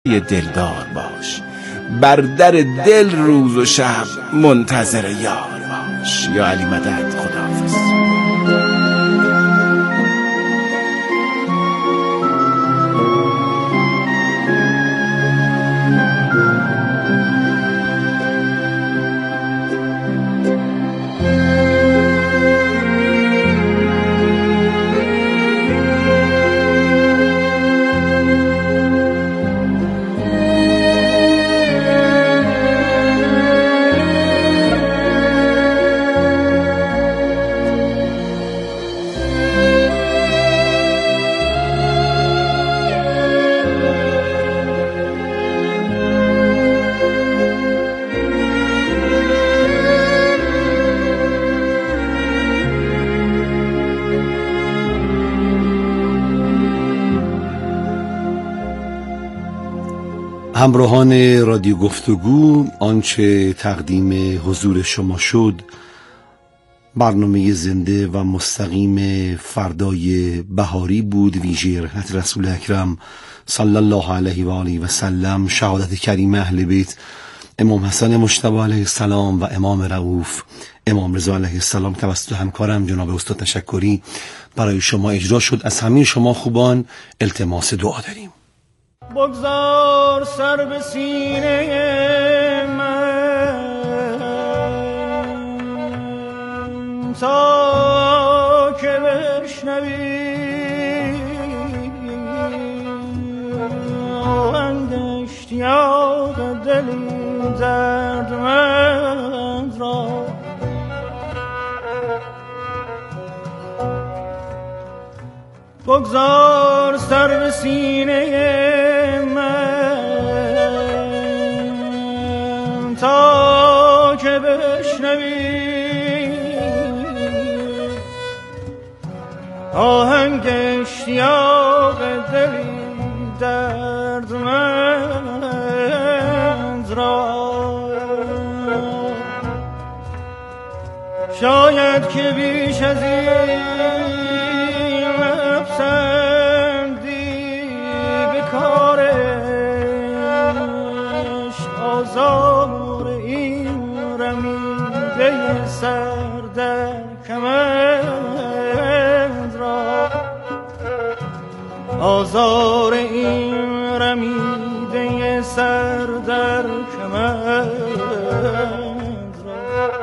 دلدار باش، بر در دل روز و شب منتظر یار باش. یا علی مدد. خداحافظ. همراهان رادیو گفتگو، آنچه تقدیم حضور شما شد برنامه زنده و مستقیم فردای بهاری بود، ویژه رحمت رسول اکرم صلی الله علیه و آله و سلم، شهادت کریم اهل بیت امام حسن مجتبی علیه السلام و امام رؤوف امام رضا علیه السلام توسط همکارم جناب استاد تشکری برای شما اجرا شد. از همه شما خوبان التماس دعا داریم. بگذار سر به سینه من تا که بشنوی آهنگ اشتیاق دلی دردمند را. بگذار سر به سینه من تا که بشنوی آهنگ اشتیاق دلی دردمند را. شاید که بیش از این آزار این رمیده سر در کمند را، آزار این رمیده سر در کمند را.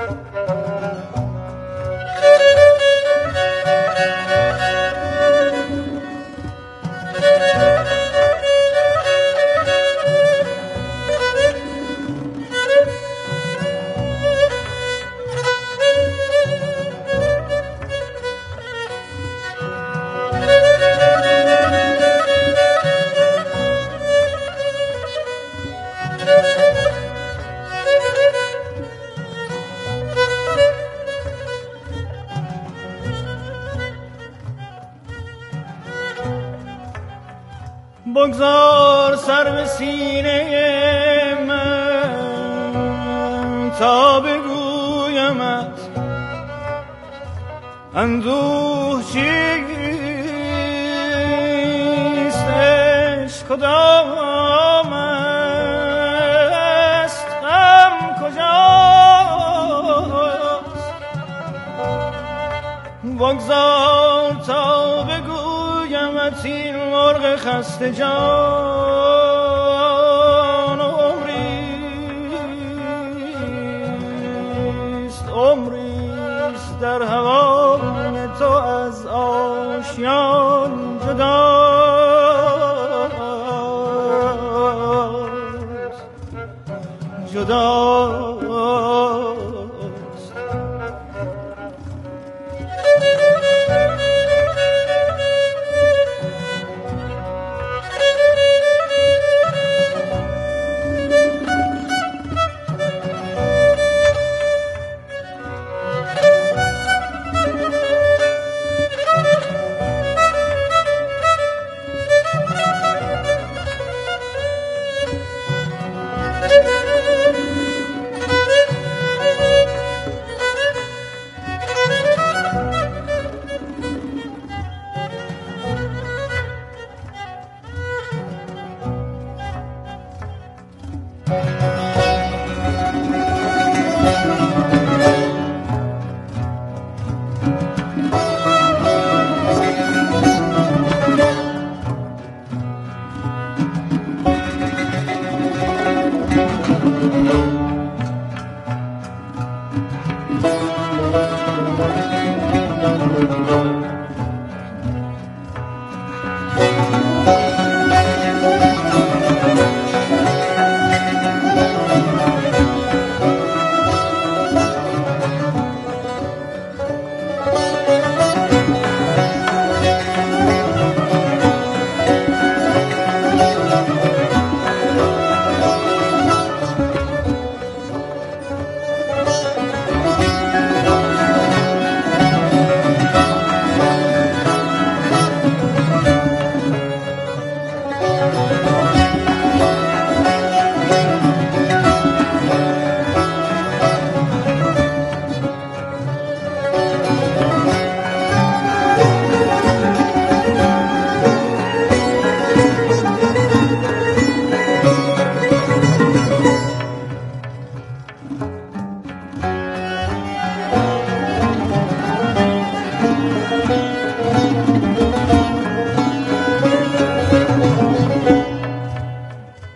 بگذار سر به سینه من تا بگویمت اندوه چیست، عشق کدام است، غم کجاست. بگذار تا بگویمت این مرغ خسته جان عمریست در هوای تو از آشیان جداست.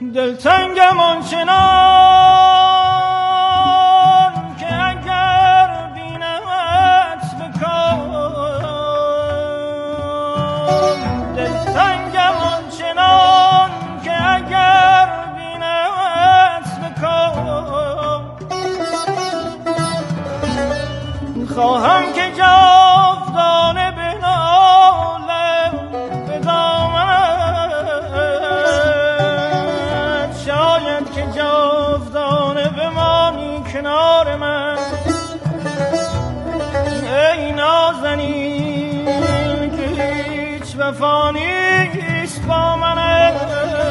دلتنگم آنچنان که اگر بینمت بکن، دلتنگم آنچنان که اگر بینمت بکن، خواهم که جاودانه بنالم به دامنت، شاید که جاودانه بمانی کنار من. ای نازنین که هیچ وفا نیست با منت،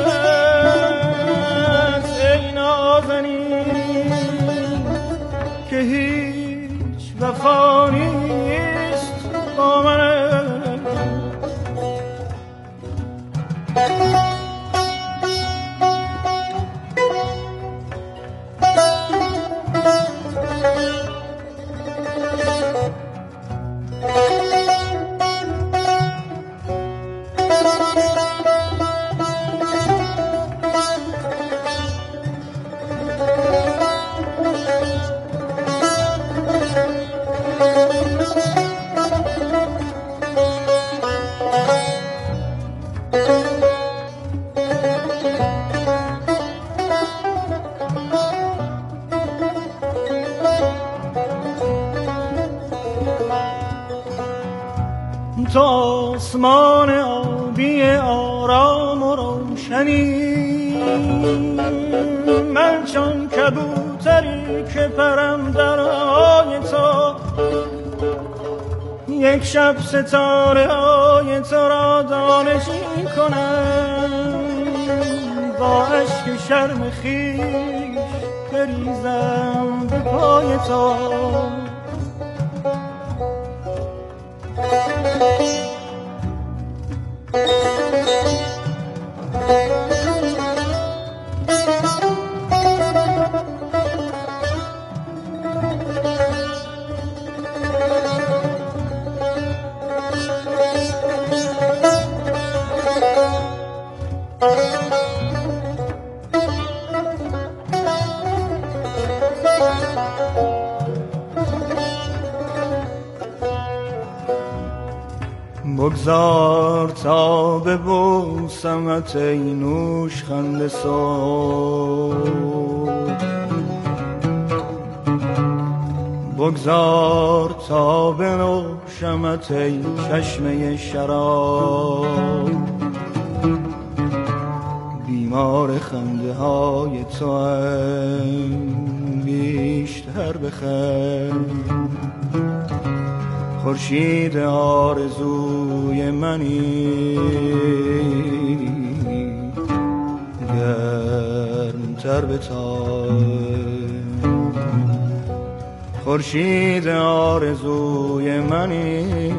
ای نازنین که هیچ وفا نیست با منت. تو آسمان آبی آرام و روشنی، من چون کبوتری که پرم در هوای تو، یک شب ستاره های تو را دانشی کنم، با عشق شرم خویش بریزم به پای تو. بگذار تا ببوسمت ای نوشخند صبح، بگذار تا بنوشمت ای چشمه شراب، بیمار خنده های تو هم بیشتر بخند، خورشید آرزوی منی گرمتر بتاب، خورشید آرزوی منی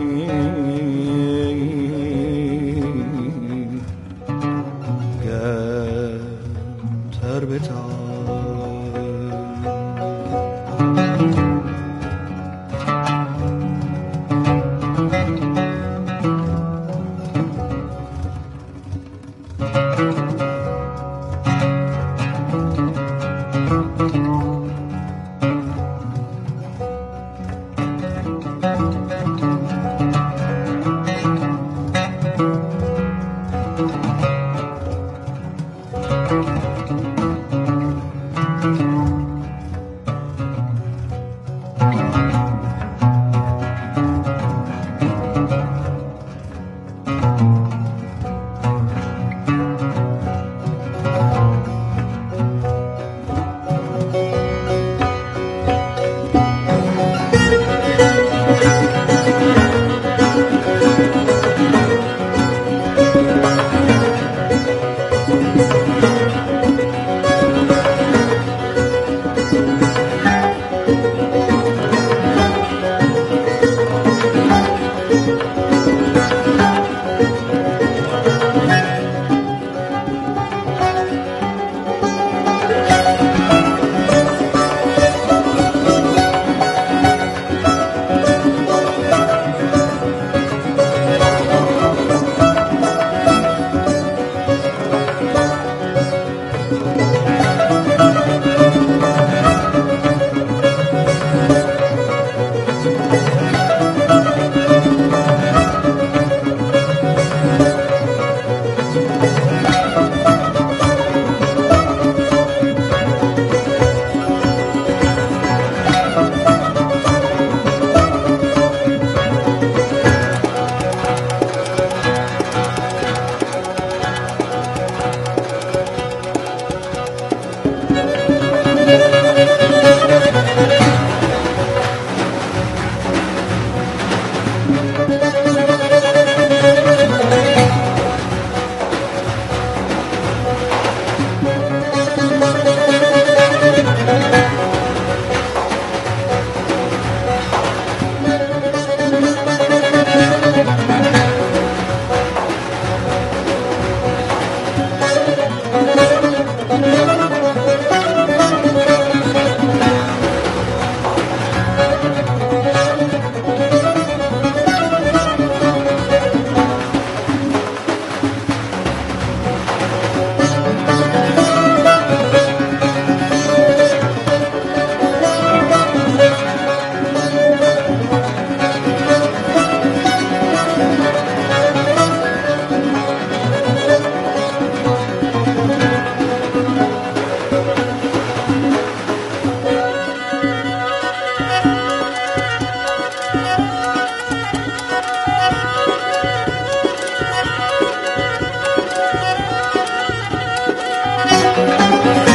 گرمتر بتاب.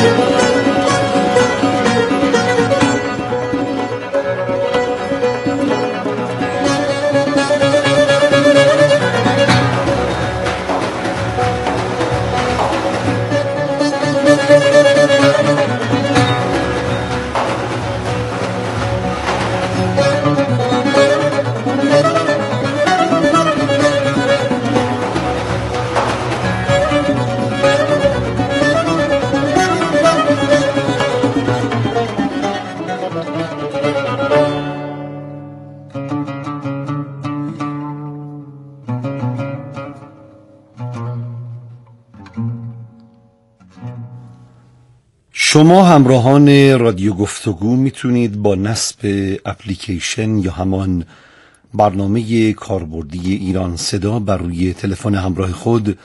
شما همراهان رادیو گفتگو میتونید با نصب اپلیکیشن یا همان برنامه کاربردی ایران صدا بر روی تلفن همراه خود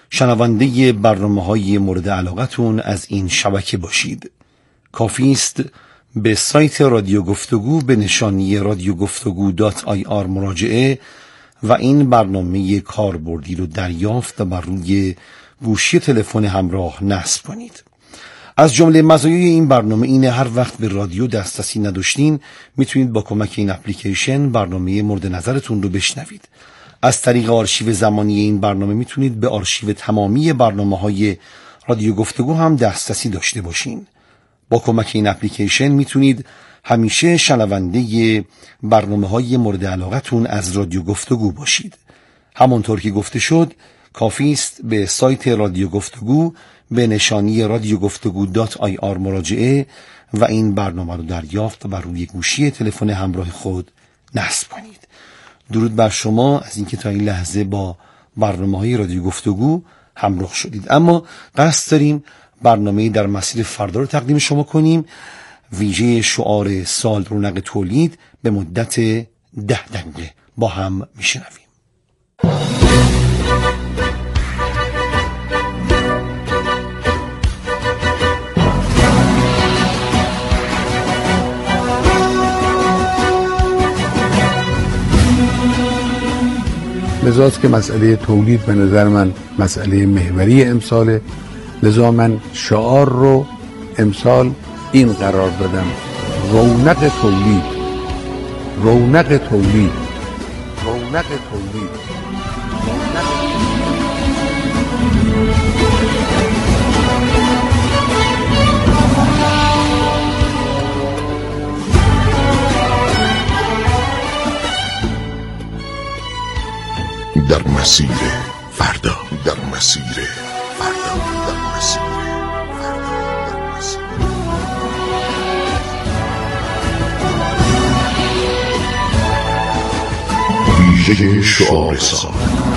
شنونده برنامه‌های مورد علاقتون از این شبکه باشید. کافی است به سایت رادیو گفتگو به نشانی radiogoftogu.ir مراجعه و این برنامه کاربردی رو دریافت و بر روی گوشی تلفن همراه نصب کنید. از جمله مزایای این برنامه اینه هر وقت به رادیو دسترسی نداشتین میتونید با کمک این اپلیکیشن برنامه مورد نظرتون رو بشنوید. از طریق آرشیو زمانی این برنامه میتونید به آرشیو تمامی برنامه‌های رادیو گفتگو هم دسترسی داشته باشین. با کمک این اپلیکیشن میتونید همیشه شنونده برنامه‌های مورد علاقتون از رادیو گفتگو باشید. همونطور که گفته شد کافی است به سایت رادیو گفتگو به نشانی radiogoftogu.ir مراجعه و این برنامه رو دریافت و بر روی گوشی تلفن همراه خود نصب کنید. درود بر شما از اینکه تا این لحظه با برنامه‌های رادیو گفتگو همراه شدید. اما قصد داریم برنامه در مسیر فردا رو تقدیم شما کنیم. ویژه شعار سال رونق تولید به مدت 10 دقیقه با هم میشنویم. لذاست که مسئله تولید به نظر من مسئله محوری امساله، لذا من شعار رو امسال این قرار دادم: رونق تولید، رونق تولید، رونق تولید. در مسیر فردا، در مسیر فردا، در مسیر فردا، در مسیر ویژه شعار سال.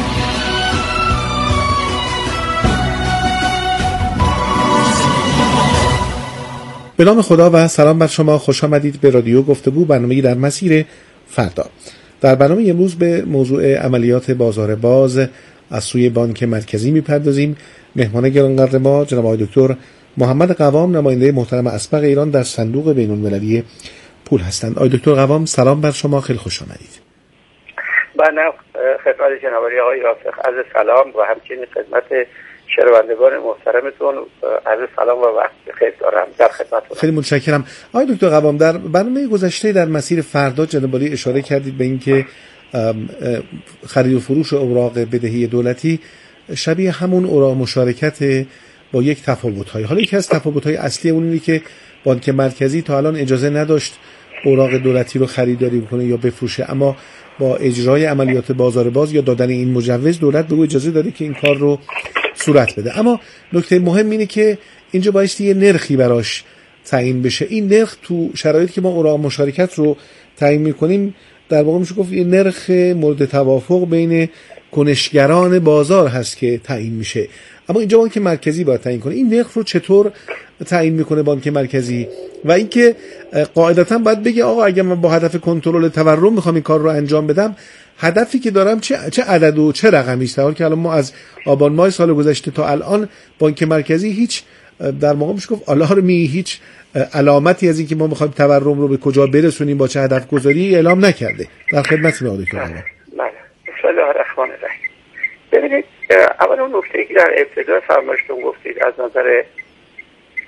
به نام خدا و سلام بر شما. خوش آمدید به رادیو گفتگو، برنامه‌ای در مسیر فردا. در برنامه امروز به موضوع عملیات بازار باز از سوی بانک مرکزی میپردازیم. مهمان گرانقدر ما جناب آقای دکتر محمد قوام، نماینده محترم اسبق ایران در صندوق بین‌المللی پول هستند. آقای دکتر قوام سلام بر شما، خیلی خوش آمدید. من خدمت جناب آقای رافق عرض سلام و همچنین خدمت شنوندگان محترمتون عرض سلام و وقت بخیر دارم در خدمتتون. خیلی متشکرم. آقای دکتر قوام، در برنامه گذشته در مسیر فردا جناب عالی اشاره کردید به اینکه خرید و فروش اوراق بدهی دولتی شبیه همون اوراق مشارکت با یک تفاوت‌های. حالا یکی از تفاوت‌های اصلی اون اینه که بانک مرکزی تا الان اجازه نداشت اوراق دولتی رو خریداری بکنه یا بفروشه، اما با اجرای عملیات بازار باز یا دادن این مجوز دولت به او اجازه داده که این کار رو صورت بده. اما نکته مهم اینه که اینجا بایستی یه نرخی براش تعیین بشه. این نرخ تو شرایطی که ما اوراق مشارکت رو تعیین می‌کنیم در واقع میشه گفت یه نرخ مورد توافق بین کنشگران بازار هست که تعیین میشه، اما اینجا بانک مرکزی باید تعیین کنه. این نرخ رو چطور تعیین میکنه بانک مرکزی؟ و اینکه قاعدتاً باید بگه آقا اگه من با هدف کنترل تورم میخوام این کار رو انجام بدم، هدفی که دارم چه عدد و چه رقمی است. حالا که الان ما از آبان ماه سال گذشته تا الان بانک مرکزی هیچ در واقع میشه گفت آلارمی، هیچ علامتی از اینکه ما میخوایم تورم رو به کجا برسونیم با چه هدف گذاری اعلام نکرده. در خدمتتون آقای دکتر. بله. بسم الله الرحمن الرحیم. ببینید، اول اون نکته‌ای که در ابتدا فرمایشتون گفتید از نظر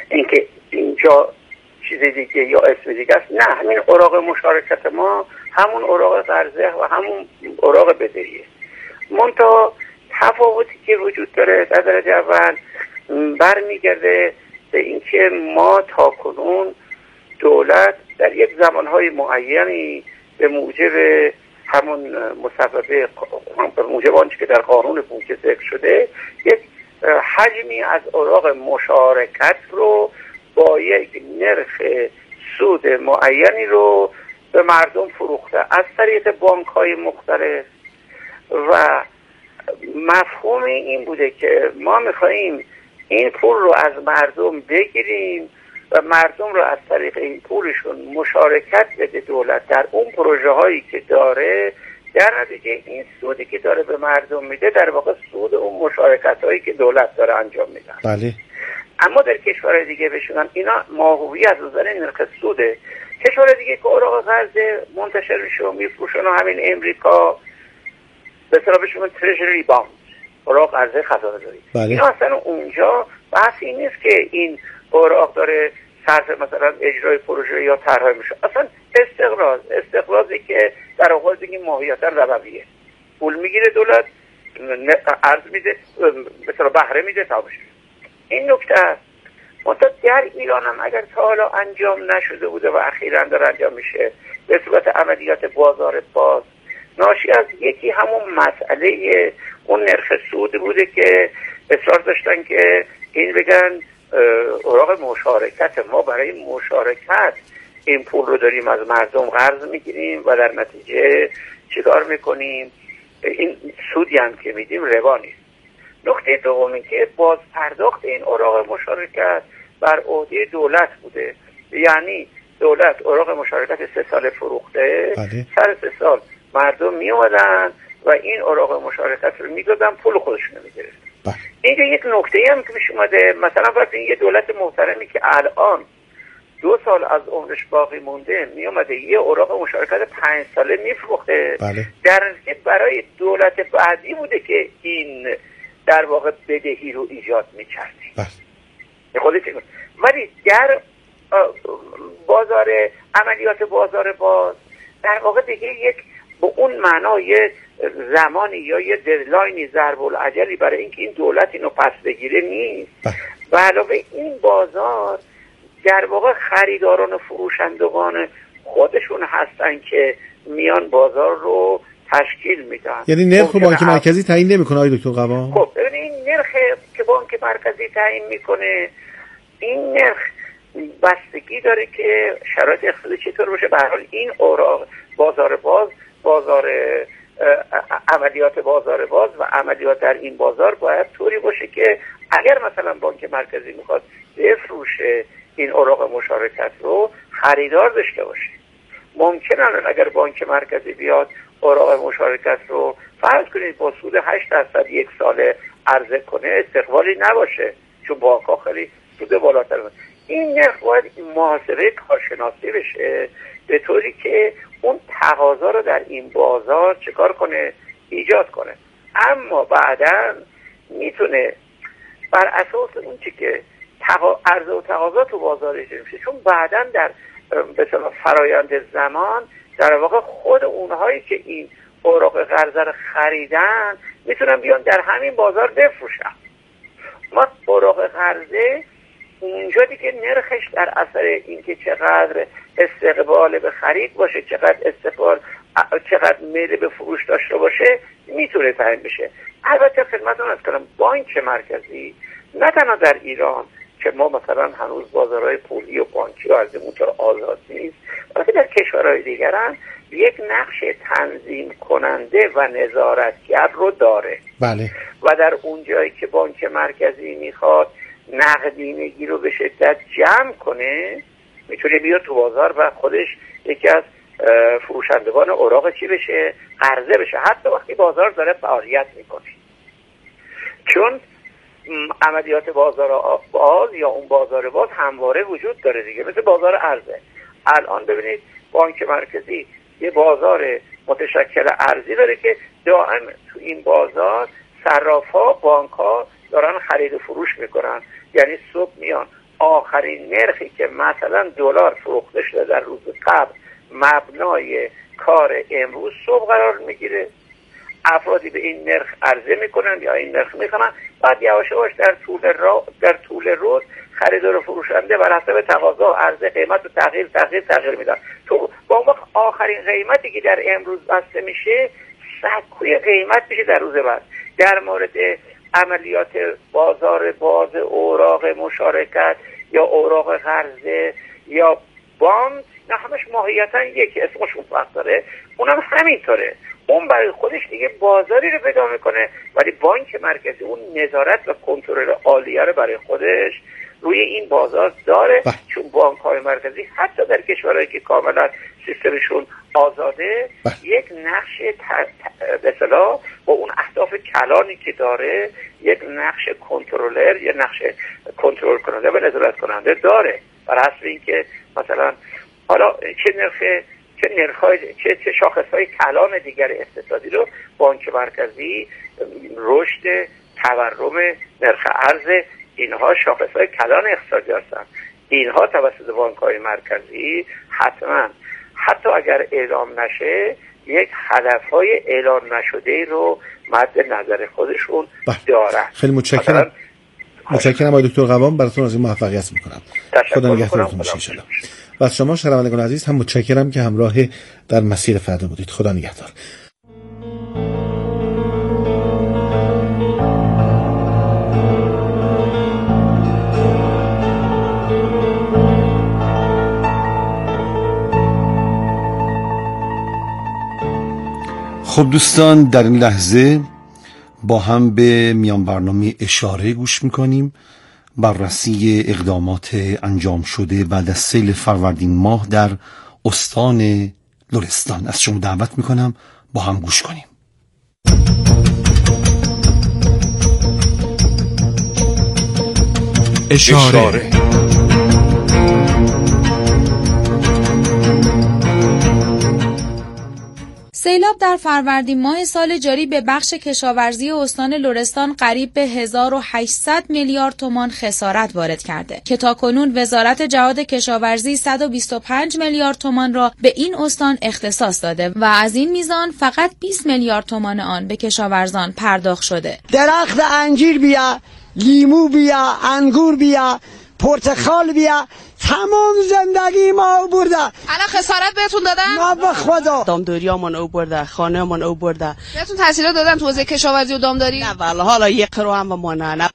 اینکه اینجا چیز دیگه یا اسم دیگه است. نه، همین اوراق مشارکت ما همون اوراق قرضه و همون اوراق بدهیه. منتها تفاوتی که وجود داره در درجه اول برمیگرده به اینکه ما تاکنون دولت در یک زمانهای معینی به موجب همون مصوبه، به موجب آنچه که در قانون بودجه ذکر شده، یک حجمی از اوراق مشارکت رو با یک نرخ سود معینی رو به مردم فروخته از طریق بانک‌های مختلف و مفهوم این بوده که ما می‌خواهیم این پول رو از مردم بگیریم و مردم رو از طریق این پولشون مشارکت بده دولت در اون پروژه هایی که داره، در نتیجه این سودی که داره به مردم میده در واقع سود اون مشارکت هایی که دولت داره انجام میده. بله. اما در کشورهای دیگه بشونن اینا ماهوی از نظر نرخ سوده. کشور دیگه که اوراق قرض منتشر میشه و میفروشن و همین امریکا به اصطلاح بهشون تریژری باند، اوراق قرض خزانه داری. اینا اصلا اونجا بحث این نیست که این اوراق داره صرف مثلا اجرای پروژه یا طرح میشه، اصلا استقراضی که در واقع دیگه ماهیتا ربویه، پول میگیره دولت، ارز میده، مثلا بهره میده تا بشه. این نکته است. منتها در ایران هم اگر تا حالا انجام نشده بوده و اخیراً داره انجام میشه به صورت عملیات بازار باز، ناشی از یکی همون مسئله اون نرخ سود بوده که اصرار داشتن که این بگن اوراق مشارکت ما برای مشارکت این پول رو داریم از مردم قرض میگیریم و در نتیجه چیکار میکنیم؟ این سودی هم که میدیم ربا نیست. نکته دومی که باز پرداخت این اوراق مشارکت بر عهده دولت بوده، یعنی دولت اوراق مشارکت 3 سال فروخته، سر 3 سال مردم می اومدن و این اوراق مشارکت رو میدادن، پول خودشون رو میگرفتن. اینجا یک نکته هم که میشه اومده، مثلا وقتی یه دولت محترمی که الان 2 سال از عمرش باقی مونده می اومده یه اوراق مشارکت 5 ساله میفروخته، در نتیجه برای دولت بعدی بوده که این در واقع بدهی رو ایجاد میکردی. ولی در بازار عملیات بازار باز در واقع دیگه یک به اون معنا یه زمانی یا یه ددلاینی ضرب العجلی برای اینکه این دولت اینو پس بگیره نیست. و علاوه این بازار در واقع خریداران و فروشندگان خودشون هستن که میان بازار رو تشکیل میدن. یعنی نرخ بانک مرکزی تعیین نمیکنه آقای دکتر قوام؟ خب ببینید این نرخ که بانک مرکزی تعیین میکنه، این نرخ بستگی داره که شرایط اقتصادی چطور باشه. به هر حال این اوراق بازار باز، بازار عملیات بازار باز و عملیات در این بازار باید طوری باشه که اگر مثلا بانک مرکزی میخواد بفروشه این اوراق مشارکت رو، خریدار داشته باشه. ممکنه اگر بانک مرکزی بیاد اوراق مشارکت رو فرض کنید با سود 8% یک ساله عرضه کنه، استقبالی نباشه، چون بانک‌ها خیلی سود بالاتر باشه. این نرخ باید محاسبه کارشناسی بشه به طوری که اون تقاضا رو در این بازار چکار کنه؟ ایجاد کنه. اما بعداً میتونه بر اساس اون چی که عرضه و تقاضا تو بازار ایجاد میشه، چون بعداً در مثلا فرایند زمان در واقع خود اونهایی که این اوراق قرضه رو خریدن میتونن بیان در همین بازار بفروشن. ما اوراق قرضه اونجا دیگه نرخش در اثر اینکه چقدر استقبال به خرید باشه، چقدر میل به فروش داشته باشه میتونه تعیین بشه. البته خدمتتون عرض کنم بانک مرکزی نه تنها در ایران که ما مثلا هنوز بازارهای پولی و بانکی و از این موتور آزاد نیست، بلکه در کشورهای دیگر هم یک نقش تنظیم کننده و نظارتگر رو داره. بله. و در اون جایی که بانک مرکزی میخواد نقدینگی رو به شدت جمع کنه، میتونه بیاد تو بازار و خودش یکی از فروشندگان اوراق چی بشه؟ قرضه بشه، حتی وقتی بازار داره فعالیت میکنه. چون عملیات بازار باز یا اون بازار باز همواره وجود داره دیگه، مثل بازار ارزه. الان ببینید بانک مرکزی یه بازار متشکل ارزی داره که دائم تو این بازار صراف‌ها، بانک‌ها دارن خرید و فروش میکنن. یعنی صبح میان آخرین نرخی که مثلا دلار فروخته شده در روز قبل مبنای کار امروز صبح قرار میگیره، افرادی به این نرخ عرضه میکنن یا این نرخ میخونن، بعد یواش یواش در طول روز خریدار و فروشنده بر حسب تقاضا و عرضه قیمت رو تغییر میدن. تو با اون وقت آخرین قیمتی که در امروز بسته میشه سکوی قیمت میشه در روز بعد. در مورد عملیات بازار باز اوراق مشارکت یا اوراق قرضه یا باند، نه همش ماهیتا یکی، اسمشون فرق داره، اونم همینطوره. اون برای خودش دیگه بازاری رو پیدا میکنه، ولی بانک مرکزی اون نظارت و کنترل عالیه رو برای خودش روی این بازار داره. چون بانک های مرکزی حتی در کشورهایی که کاملا سیستمشون آزاده یک نقش به اصطلاح با اون اهداف کلانی که داره یک نقش کنترلر، یک نقش کنترل کننده و نظارت کننده داره، بر حسب اینکه مثلا حالا چه شاخص‌های کلان دیگر اقتصادی رو بانک مرکزی، رشد، تورم، نرخ ارز، اینها شاخص‌های کلان اقتصادی هستند. اینها توسط بانک‌های مرکزی حتی اگر اعلام نشه یک هدف‌های اعلام نشده رو مد نظر خودشون دارن. خیلی متشکرم. متشکرم آقای دکتر قوام، براتون از این موفقیت می‌کنم. خدا نگهدارتون باشه ان شاء الله. و از شما شنوندگان عزیز هم متشکرم که همراه در مسیر فردا بودید. خدا نگهدار. خب دوستان، در این لحظه با هم به میان برنامه اشاره گوش میکنیم. بررسی اقدامات انجام شده بعد از سیل فروردین ماه در استان لرستان. از شما دعوت میکنم با هم گوش کنیم. اشاره. سیلاب در فروردین ماه سال جاری به بخش کشاورزی استان لرستان قریب به 1800 میلیارد تومان خسارت وارد کرده که تاکنون وزارت جهاد کشاورزی 125 میلیارد تومان را به این استان اختصاص داده و از این میزان فقط 20 میلیارد تومان آن به کشاورزان پرداخت شده. درخت انجیر بیا، لیمو بیا، انگور بیا، پرتقال بیا، تمام زندگی ما او برده. الان خسارت بهتون دادن؟ ما به خدا. دامداریامون او برده، خانه‌مون او برده. بهتون تسهیلات دادن تو حوزه کشاورزی و دامداری؟ نه والله، حالا یک قرو هم به ما نه.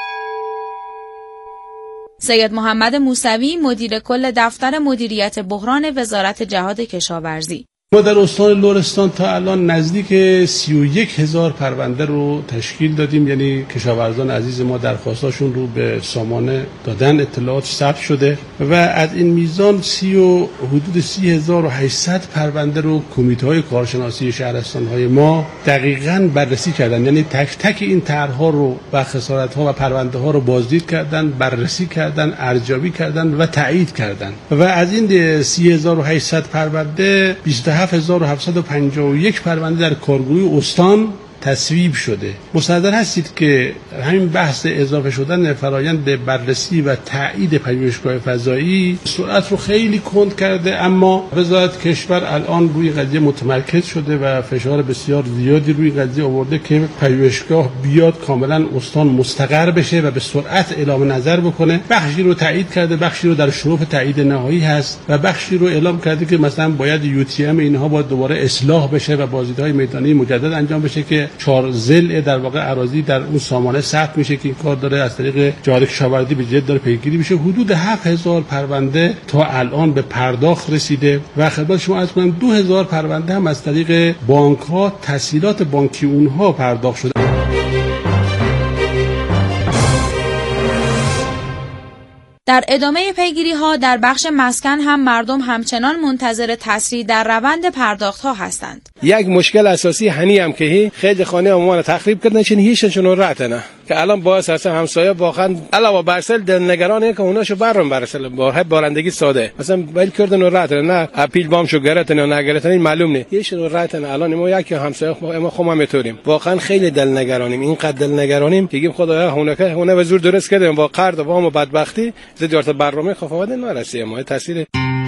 سید محمد موسوی، مدیر کل دفتر مدیریت بحران وزارت جهاد کشاورزی: ما در استان لرستان تا الان نزدیک 31,000 پرونده رو تشکیل دادیم، یعنی کشاورزان عزیز ما درخواستاشون رو به سامانه دادن، اطلاعات ثبت شده و از این میزان حدود 30,800 پرونده رو کمیته‌های کارشناسی شهرستان‌های ما دقیقاً بررسی کردن، یعنی تک تک این طرح‌ها رو و خسارت‌ها و پرونده‌ها رو بازدید کردن، بررسی کردن، ارزیابی کردن و تایید کردن و از این 30,800 پرونده 27,751 پرونده در کارگروه استان تصویب شده. مصدق هستید که همین بحث اضافه شدن فرایند بررسی و تایید پژوهشگاه فضایی سرعت رو خیلی کند کرده، اما وزارت کشور الان روی قضیه متمرکز شده و فشار بسیار زیادی روی قضیه آورده که پژوهشگاه بیاد کاملا استان مستقر بشه و به سرعت اعلام نظر بکنه. بخشی رو تایید کرده، بخشی رو در شروف تایید نهایی هست و بخشی رو اعلام کرده که مثلا باید UTM اینها باید دوباره اصلاح بشه و بازدیدهای میدانی مجدد انجام بشه که 4 ضلع در واقع اراضی در اون سامانه ثبت میشه که این کار داره از طریق جهاد کشاورزی به جد داره پیگیری میشه. حدود 7,000 پرونده تا الان به پرداخت رسیده و خدمت شما عرض کنم 2,000 پرونده هم از طریق بانک ها تسهیلات بانکی اونها پرداخت شده. در ادامه پیگیری‌ها در بخش مسکن هم مردم همچنان منتظر تسریع در روند پرداخت‌ها هستند. یک مشکل اساسی هنی هم که خیلی خانه ما تخریب کردن، چون هیچشون راتنه که الان باعث هست همسایه واقعا علاوه برسل نگرانه که اوناشو برام برسل با بارندگی ساده مثلا ول کردن و راتنه، نه اپیل بام شو گرفتن یا نگرفتن این معلوم نه، هیچشون راتنه. الان ما یک همسایه ما خودم میتونیم واقعا خیلی دل نگرانیم، اینقدر دل نگرانیم که میگیم خدایا هونه به زور درست کردیم با قرض و وام و بدبختی زیارت برنامه خفاوت نرسه ما تاثیر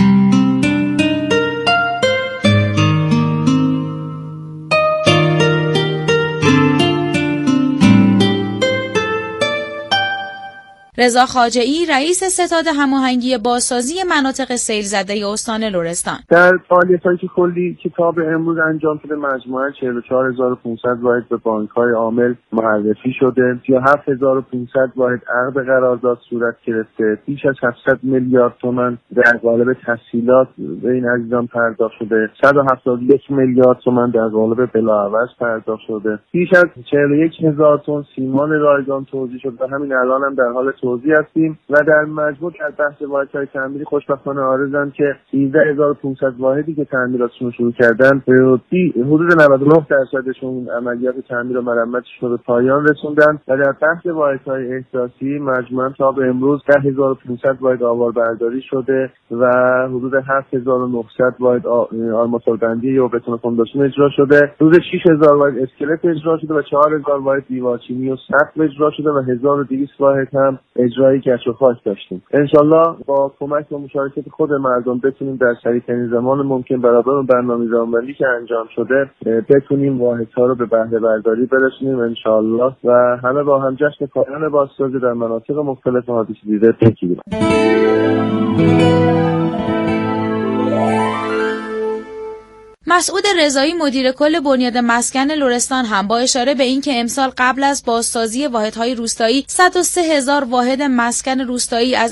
رضا خواجه‌ای رئیس ستاد هماهنگی بازسازی مناطق سیل زده استان لرستان: در فعالیت‌هایی که کلی کتاب امروز انجام شده مجموعاً 44500 واحد به بانک‌های عامل معرفی شده، 37500 واحد عقد قرارداد صورت گرفته، بیش از 700 میلیارد تومان در قالب تسهیلات به این عزیزان پرداخت شده، 171 میلیارد تومان در قالب بلاعوض پرداخت شده، بیش از 41000 تن سیمان رایگان توزیع شده و همین الان هم در حال توزیع هستیم و در مجموع در بحث واحدهای تعمیری خوشبختانه عارضن که 13500 واحدی که تعمیراتشون شروع کردن حدود 99%شون عملیات تعمیر و مرمتش رو به پایان رسوندن و در بحث واحدهای احساسی مجموعاً تا به امروز 10500 واحد آواربرداری شده و حدود 7900 واحد آرماتوربندی یا بتون فونداسیون اجرا شده، حدود 6000 واحد اسکلت اجرا شده و 4000 واحد دیوارچینی و سقف اجرا شده و 1200 واحد هم اجرای گچ و خاک داشتیم. انشالله با کمک و مشارکت خود مردم بتونیم در سریع‌ترین زمان ممکن برابر اون برنامه‌ریزی که انجام شده بتونیم واحدها رو به بهره برداری برسونیم انشالله و همه با هم جشن پایان بازسازی در مناطق مختلف حادثه دیده بگیریم. مسعود رضایی مدیر کل بنیاد مسکن لرستان هم با اشاره به اینکه امسال قبل از بازسازی واحدهای روستایی 103,000 واحد مسکن روستایی از